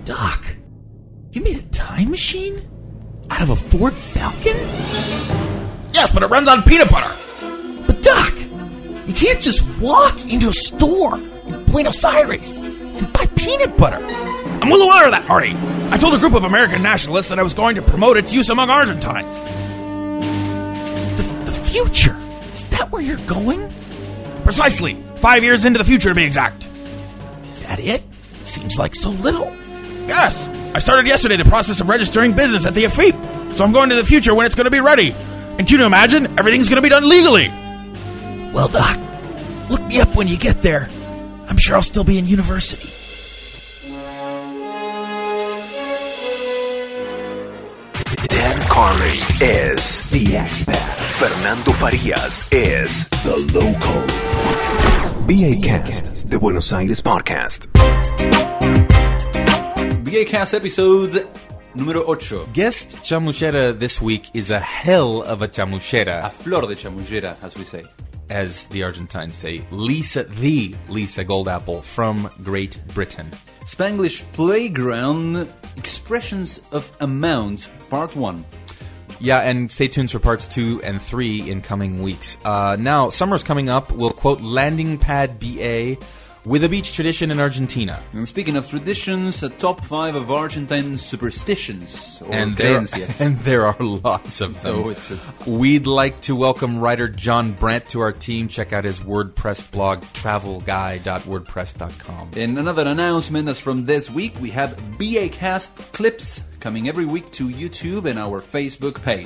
Doc, you made a time machine? Out of a Ford Falcon? Yes, but it runs on peanut butter. But Doc, you can't just walk into a store in Buenos Aires and buy peanut butter. I'm well aware of that, Marty. I told a group of American nationalists that I was going to promote its use among Argentines. The future? Is that where you're going? Precisely. 5 years into the future, to be exact. Is that it? Seems like so little. Yes. I started yesterday the process of registering business at the AFIP. So I'm going to the future when it's going to be ready. And can you imagine? Everything's going to be done legally. Well, Doc, look me up when you get there. I'm sure I'll still be in university. Dan Carlin is the expert. Fernando Farias is the local. BAcast, the Buenos Aires podcast. BAcast episode número 8. Guest chamuchera this week is a hell of a chamuchera. A flor de chamuchera, as we say. As the Argentines say, Lisa Goldapple from Great Britain. Spanglish Playground, Expressions of Amount, Part 1. Yeah, and stay tuned for parts 2 and 3 in coming weeks. Now, summer's coming up. We'll quote Landing Pad BA with a beach tradition in Argentina. And speaking of traditions, a top 5 of Argentine superstitions or and creencias. And there are lots of them. We'd like to welcome writer John Brandt to our team. Check out his WordPress blog, travelguy.wordpress.com. And another announcement is from this week. We have BAcast clips coming every week to YouTube and our Facebook page.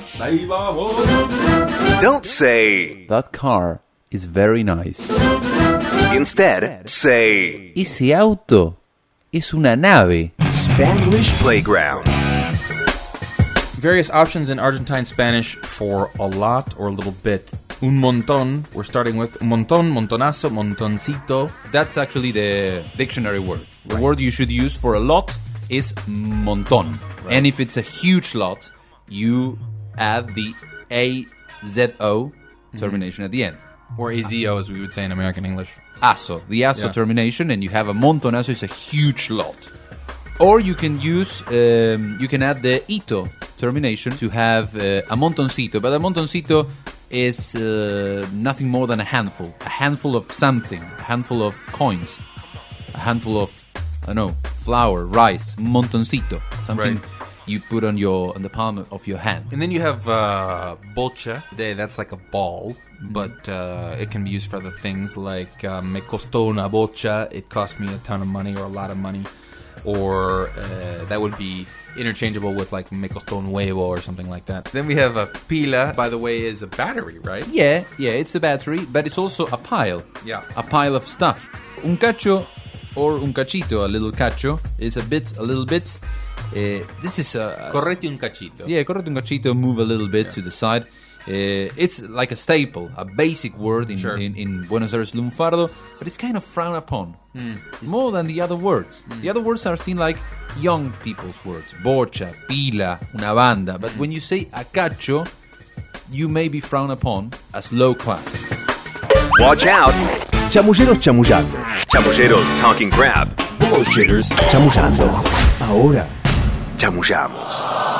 Don't say, "That car is very nice." instead, say, Ese auto es una nave. Spanglish Playground. Various options in Argentine Spanish for a lot or a little bit. Un montón. We're starting with un montón, montonazo, montoncito. That's actually the dictionary word. The word you should use for a lot is montón. Right. And if it's a huge lot, you add the AZO termination at the end. Or AZO, as we would say in American English. Aso, the aso termination, and you have a montonazo, it's a huge lot. Or you can use, you can add the ito termination to have a montoncito, but a montoncito is nothing more than a handful of something, a handful of coins, a handful of, I don't know, flour, rice, montoncito, something you put on the palm of your hand. And then you have bolcha. That's like a ball, but it can be used for other things like me costó una bocha, it cost me a ton of money or a lot of money. Or that would be interchangeable with like me costó un huevo or something like that. Then we have a pila, by the way, is a battery, right? Yeah, it's a battery, but it's also a pile. Yeah. A pile of stuff. Un cacho or un cachito, a little cacho, is a little bit. This is a... Correte un cachito. Yeah, correte un cachito, move a little bit to the side. It's like a staple, a basic word in Buenos Aires lunfardo, but it's kind of frowned upon. It's more than the other words. The other words are seen like young people's words. Bocha, pila, una banda. But when you say a cacho, you may be frowned upon as low class. Watch out! Chamulleros chamullando. Chamulleros talking crap. Bullshitters chamullando. Ahora, chamullamos.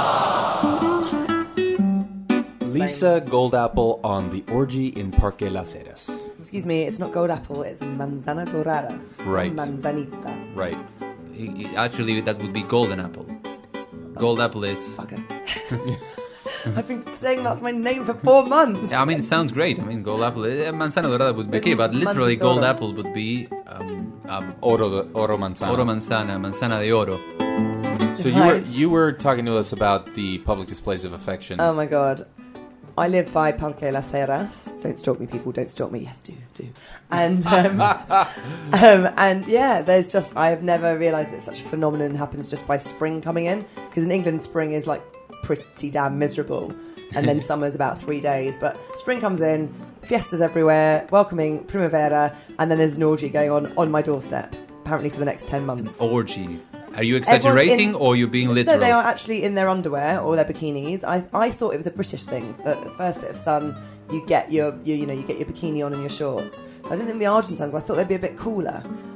Lisa Goldapple on the orgy in Parque Las Heras. Excuse me, it's not gold apple, it's manzana dorada. Right. Manzanita. Right. Actually, that would be golden apple. Gold apple is... Okay. I've been saying that's my name for 4 months. I mean, it sounds great. I mean, gold apple... manzana dorada would be okay, but literally gold apple would be... Oro manzana. Oro manzana, manzana de oro. So you were talking to us about the public displays of affection. Oh my god. I live by Parque Las Heras. Don't stalk me, people. Don't stalk me. Yes, do. And and yeah, there's just I have never realised that such a phenomenon happens just by spring coming in. Because in England, spring is like pretty damn miserable, and then summer's about 3 days. But spring comes in, fiestas everywhere, welcoming primavera, and then there's an orgy going on my doorstep. Apparently for the next 10 months. Orgy. Are you exaggerating or are you being literal? No, they are actually in their underwear or their bikinis. I thought it was a British thing. That the first bit of sun, you get your bikini on and your shorts. So I didn't think the Argentines. I thought they'd be a bit cooler.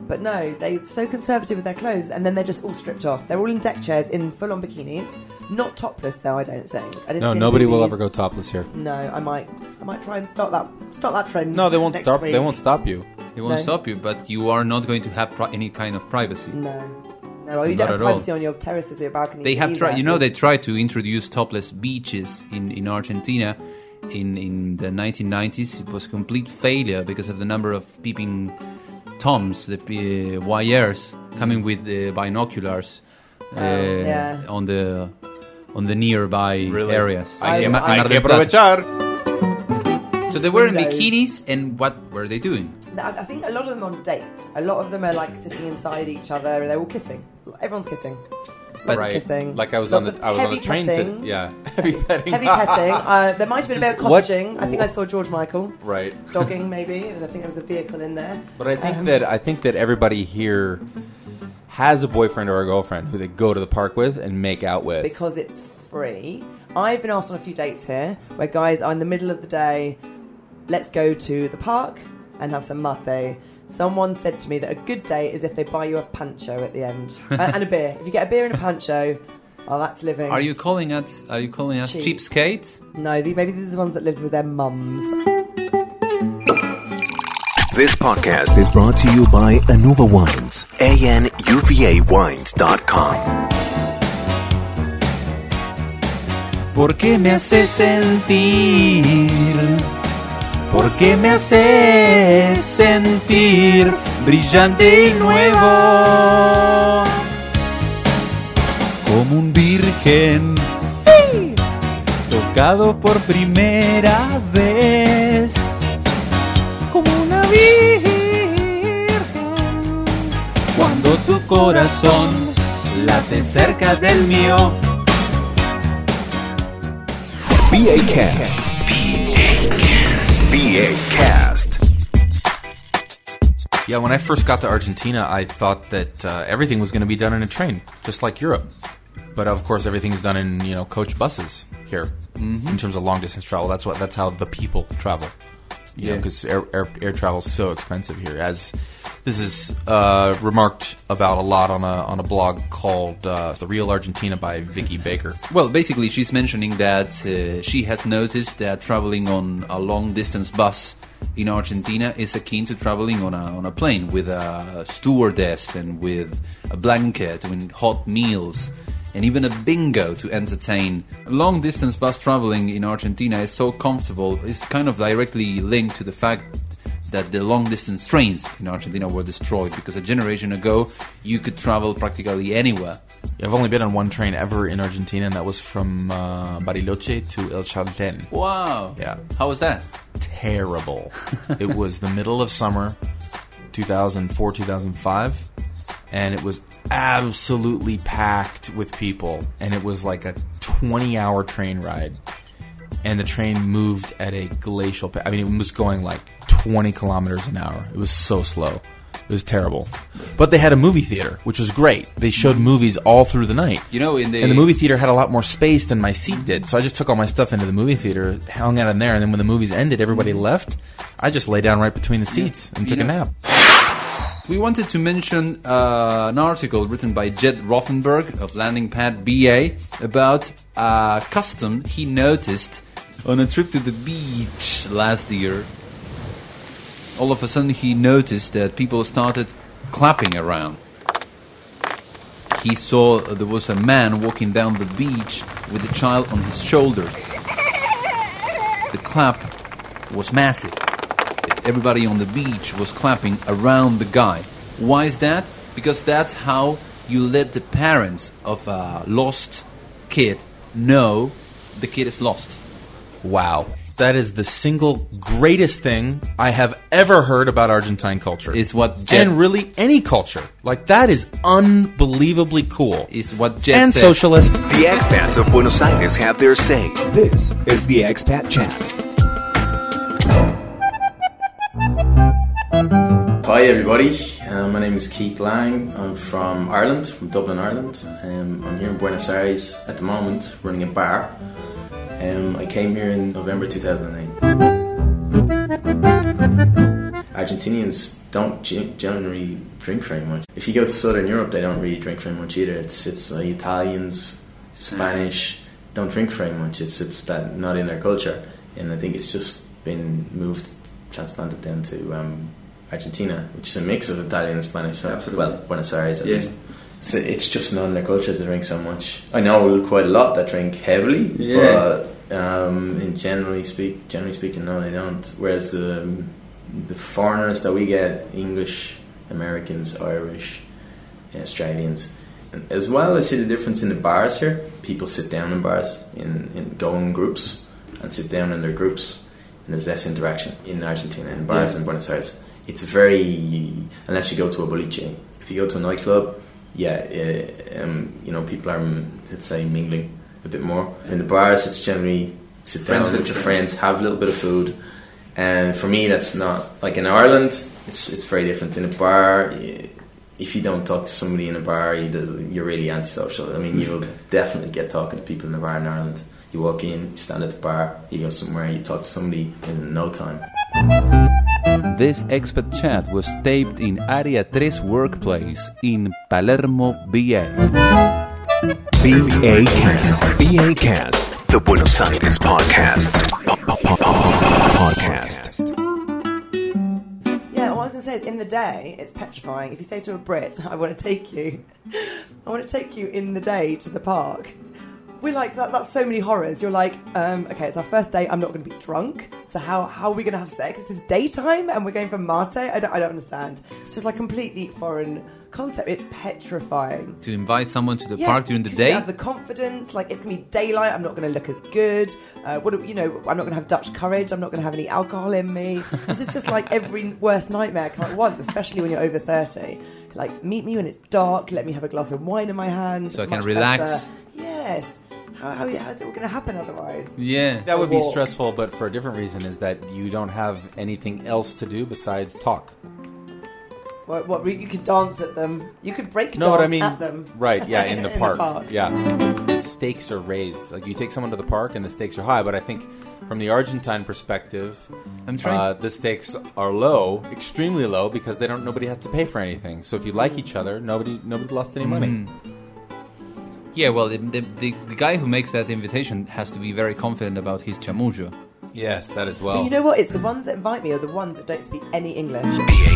But no, they're so conservative with their clothes, and then they're just all stripped off. They're all in deck chairs in full-on bikinis. Not topless, though, I don't think. No, nobody will ever go topless here. No, I might try and start that trend. No, they won't next stop. week. They won't stop you. It won't stop you, but you are not going to have any kind of privacy. No, well, you Not don't have at all. privacy on your terraces or your balconies. They have either. tried. They tried to introduce topless beaches in Argentina in the 1990s. It was a complete failure because of the number of peeping toms, the voyeurs coming with binoculars on the nearby areas. Hay que aprovechar. So they were in Windows. bikinis, and what were they doing? I think a lot of them on dates. A lot of them are like sitting inside each other, and they're all kissing. Everyone's kissing. But Lots of kissing. Like I was on Lots the of train heavy petting. today. Yeah, heavy petting. Heavy petting. There might have been a bit of What- cottaging. I think I saw George Michael Right. dogging. Maybe I think there was a vehicle in there. But I think that everybody here has a boyfriend or a girlfriend who they go to the park with and make out with. Because it's free. I've been asked on a few dates here where guys are in the middle of the day. Let's go to the park and have some mate. Someone said to me that a good date is if they buy you a pancho at the end and a beer. If you get a beer and a pancho, oh, that's living. Are you calling us Cheap. cheapskates? No, maybe these are the ones that lived with their mums. This podcast is brought to you by Anuva Wines, ANUVAWines.com. ¿Por qué me haces sentir? ¿Por qué me haces sentir brillante y nuevo? Como un virgen. ¡Sí! Tocado por primera vez. Como una virgen. Cuando tu corazón late cerca del mío. BA Cast. BA Cast. Yeah, when I first got to Argentina, I thought that everything was going to be done in a train, just like Europe. But of course, everything's done in coach buses here in terms of long distance travel. That's how the people travel. You know, because air travel is so expensive here. As this is remarked about a lot on a blog called "The Real Argentina" by Vicky Baker. Well, basically, she's mentioning that she has noticed that traveling on a long-distance bus in Argentina is akin to traveling on a plane with a stewardess and with a blanket, with hot meals, and even a bingo to entertain. Long-distance bus traveling in Argentina is so comfortable. It's kind of directly linked to the fact that the long-distance trains in Argentina were destroyed, because a generation ago you could travel practically anywhere. I've only been on one train ever in Argentina, and that was from Bariloche to El Chaltén. Wow. Yeah. How was that? Terrible. It was the middle of summer, 2004, 2005, and it was absolutely packed with people, and it was like a 20-hour train ride, and the train moved at a glacial pace. I mean, it was going like 20 kilometers an hour. It was so slow. It was terrible. But they had a movie theater, which was great. They showed movies all through the night. You know, And the movie theater had a lot more space than my seat did. So I just took all my stuff into the movie theater, hung out in there, and then when the movies ended, everybody left. I just lay down right between the seats and took a nap. We wanted to mention an article written by Jed Rothenberg of Landing Pad BA about a custom he noticed on a trip to the beach last year. All of a sudden he noticed that people started clapping around. He saw there was a man walking down the beach with a child on his shoulders. The clap was massive. Everybody on the beach was clapping around the guy. Why is that? Because that's how you let the parents of a lost kid know the kid is lost. Wow. That is the single greatest thing I have ever heard about Argentine culture. Is what Jed, and really any culture. Like, that is unbelievably cool. is what Jed And said. socialist. The expats of Buenos Aires have their say. This is the Expat Chat. Hi everybody, my name is Keith Lang. I'm from Ireland, from Dublin, Ireland. I'm here in Buenos Aires at the moment, running a bar. I came here in November 2008. Argentinians don't generally drink very much. If you go to Southern Europe, they don't really drink very much either. It's Italians, Spanish don't drink very much. It's that not in their culture, and I think it's just been transplanted down to Argentina, which is a mix of Italian and Spanish. So, well, Buenos Aires at least. So it's just not in their culture to drink so much. I know quite a lot that drink heavily, but generally speaking, no, they don't. Whereas the foreigners that we get, English, Americans, Irish, Australians, as well, I see the difference in the bars here. People sit down in bars, go in groups and sit down in their groups, and there's less interaction in Argentina in bars in Buenos Aires. It's very, unless you go to a boliche. If you go to a nightclub, people are, let's say, mingling a bit more. In the bars, it's generally sit down with your friends, have a little bit of food. And for me, that's not like in Ireland. It's very different. In a bar, if you don't talk to somebody in a bar, you're really antisocial. I mean, you'll definitely get talking to people in the bar in Ireland. You walk in, you stand at the bar, you go somewhere, you talk to somebody in no time. This expat chat was taped in Area 3 workplace in Palermo, BA. BA Cast, the Buenos Aires podcast. Yeah, what I was going to say is, in the day, it's petrifying. If you say to a Brit, I want to take you in the day to the park. We're like, that's so many horrors. You're like, okay, it's our first date. I'm not going to be drunk. So how are we going to have sex? This is daytime and we're going for mate? I don't understand. It's just like completely foreign concept. It's petrifying. To invite someone to the park during the day? You have the confidence. Like, it's going to be daylight. I'm not going to look as good. I'm not going to have Dutch courage. I'm not going to have any alcohol in me. This is just like every worst nightmare come at once, especially when you're over 30. Like, meet me when it's dark. Let me have a glass of wine in my hand. So I can relax. Better. Yes. How is it all going to happen otherwise? Yeah. That would be stressful, but for a different reason, is that you don't have anything else to do besides talk. What you could dance at them. You could break dance at them. Right, yeah, in the park. The park. Yeah. The stakes are raised. Like, you take someone to the park and the stakes are high, but I think from the Argentine perspective, the stakes are low, extremely low, because nobody has to pay for anything. So if you like each other, nobody lost any money. Yeah, well, the guy who makes that invitation has to be very confident about his chamullo. Yes, that as well. But you know what? It's the ones that invite me are the ones that don't speak any English. BA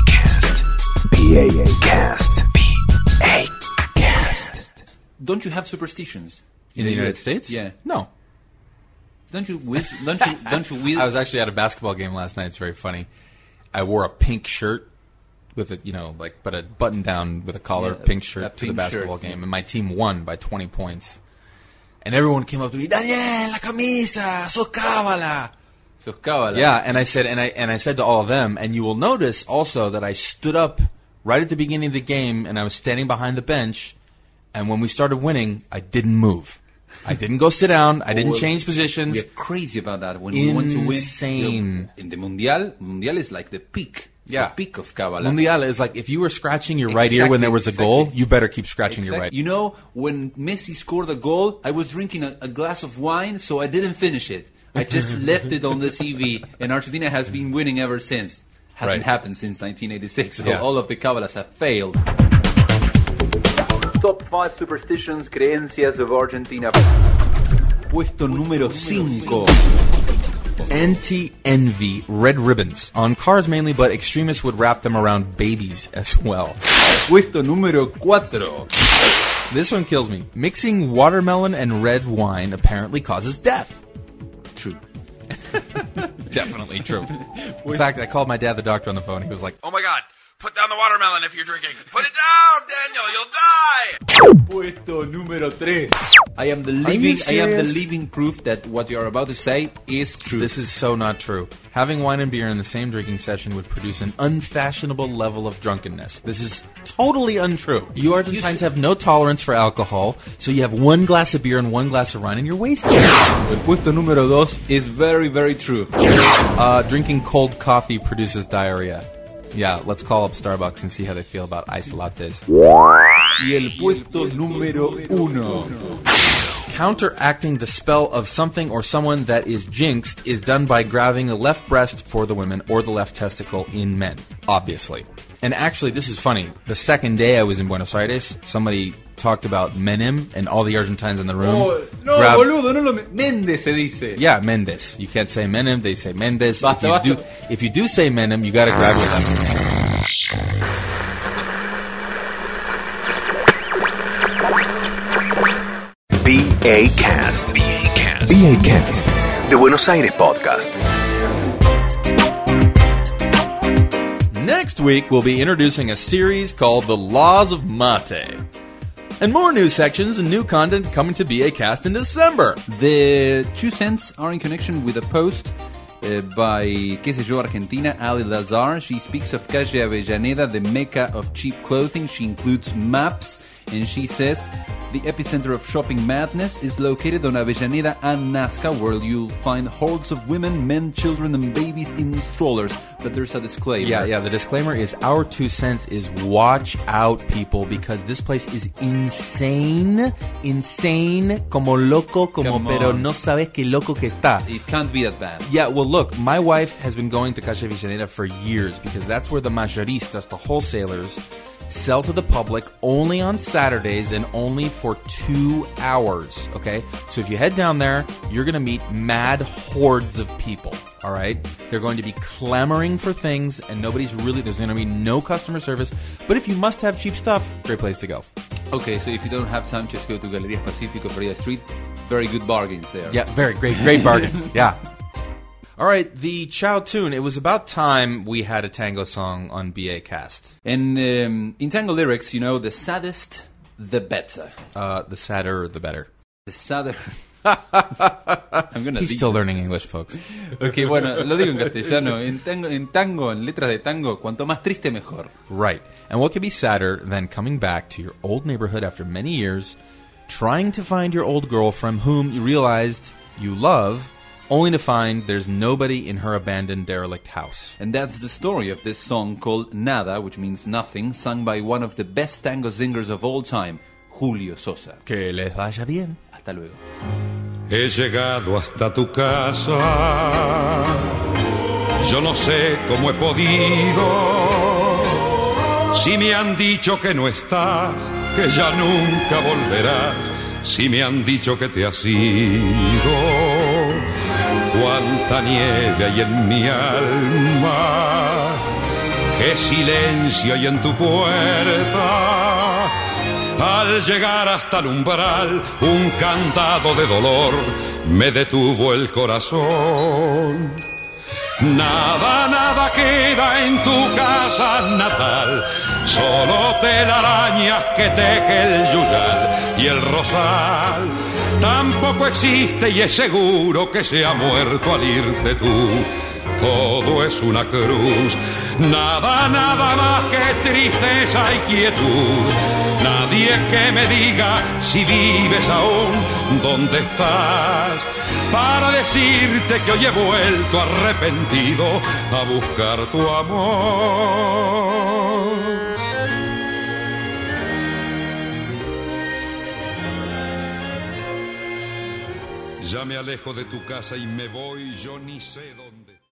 Cast. Don't you have superstitions in the United States? Yeah. No. Don't you whiz? I was actually at a basketball game last night. It's very funny. I wore a pink shirt with a, but a button down with a collar, pink shirt to the basketball game, and my team won by 20 points. And everyone came up to me, Daniel, la camisa, sos cábala. Sos cábala. Yeah, and I said to all of them, and you will notice also that I stood up right at the beginning of the game, and I was standing behind the bench, and when we started winning, I didn't move. I didn't go sit down. I didn't change positions. We're crazy about that. When we want to win, insane. In the Mundial is like the peak. Yeah. The peak of Kabbalah. Mundial is like, if you were scratching your right ear when there was a goal, you better keep scratching your right. You know, when Messi scored a goal, I was drinking a glass of wine, so I didn't finish it. I just left it on the TV, and Argentina has been winning ever since. Hasn't happened since 1986, so all of the Kabbalahs have failed. Top 5 superstitions, creencias of Argentina. Puesto número 5. Anti-envy red ribbons on cars mainly, but extremists would wrap them around babies as well. Puesto número 4. This one kills me. Mixing watermelon and red wine apparently causes death. True. Definitely true. In fact, I called my dad, the doctor, on the phone. He was like, "Oh my God, put down the watermelon if you're drinking. Put it down, Daniel, you'll die." Puesto número 3. I am the living proof that what you are about to say is true. This is so not true. Having wine and beer in the same drinking session would produce an unfashionable level of drunkenness. This is totally untrue. You Argentines have no tolerance for alcohol, so you have one glass of beer and one glass of wine and you're wasted. El puesto número 2 is very, very true. Drinking cold coffee produces diarrhea. Yeah, let's call up Starbucks and see how they feel about iced lattes. Y el puesto número 1. counteracting the spell of something or someone that is jinxed is done by grabbing the left breast for the women or the left testicle in men, obviously. And actually, this is funny. The second day I was in Buenos Aires, somebody talked about Menem, and all the Argentines in the room. Oh, no, boludo, no lo Méndez se dice. Yeah, Mendes. You can't say Menem, they say Mendes. If you do say Menem, you gotta grab your left. BAcast. BAcast. The Buenos Aires Podcast. Next week, we'll be introducing a series called The Laws of Mate. And more new sections and new content coming to BAcast in December. The 2 cents are in connection with a post by, qué sé yo, Argentina, Ali Lazar. She speaks of Calle Avellaneda, the mecca of cheap clothing. She includes maps, and she says the epicenter of shopping madness is located on Avellaneda and Nazca, where you'll find hordes of women, men, children, and babies in strollers. But there's a disclaimer. Yeah, the disclaimer is our 2 cents is watch out, people, because this place is insane, como loco, pero no sabes qué loco que está. It can't be that bad. Yeah, well, look, my wife has been going to Calle Avellaneda for years because that's where the mayoristas, the wholesalers, sell to the public only on Saturdays and only for 2 hours, okay? So if you head down there, you're going to meet mad hordes of people, all right? They're going to be clamoring for things, and there's going to be no customer service. But if you must have cheap stuff, great place to go. Okay, so if you don't have time, just go to Galerías Pacífico, Florida Street. Very good bargains there. Yeah, very great bargains, yeah. All right, the Chow tune. It was about time we had a tango song on BAcast. And in tango lyrics, you know, the saddest, the better. The sadder, the better. The sadder. He's still learning English, folks. Okay, bueno, lo digo en castellano. En tango, en letras de tango, cuanto más triste, mejor. Right. And what could be sadder than coming back to your old neighborhood after many years, trying to find your old girlfriend whom you realized you love, only to find there's nobody in her abandoned derelict house. And that's the story of this song called Nada, which means nothing, sung by one of the best tango singers of all time, Julio Sosa. Que les vaya bien. Hasta luego. He llegado hasta tu casa, yo no sé cómo he podido, si me han dicho que no estás, que ya nunca volverás, si me han dicho que te has ido. Cuánta nieve hay en mi alma, qué silencio hay en tu puerta. Al llegar hasta el umbral, un candado de dolor me detuvo el corazón. Nada queda en tu casa natal, solo telarañas que teje el yuyal y el rosal. Tampoco existe y es seguro que se ha muerto al irte tú. Todo es una cruz, nada más que tristeza y quietud. Nadie que me diga si vives aún, dónde estás, para decirte que hoy he vuelto arrepentido a buscar tu amor. Ya me alejo de tu casa y me voy, yo ni sé dónde.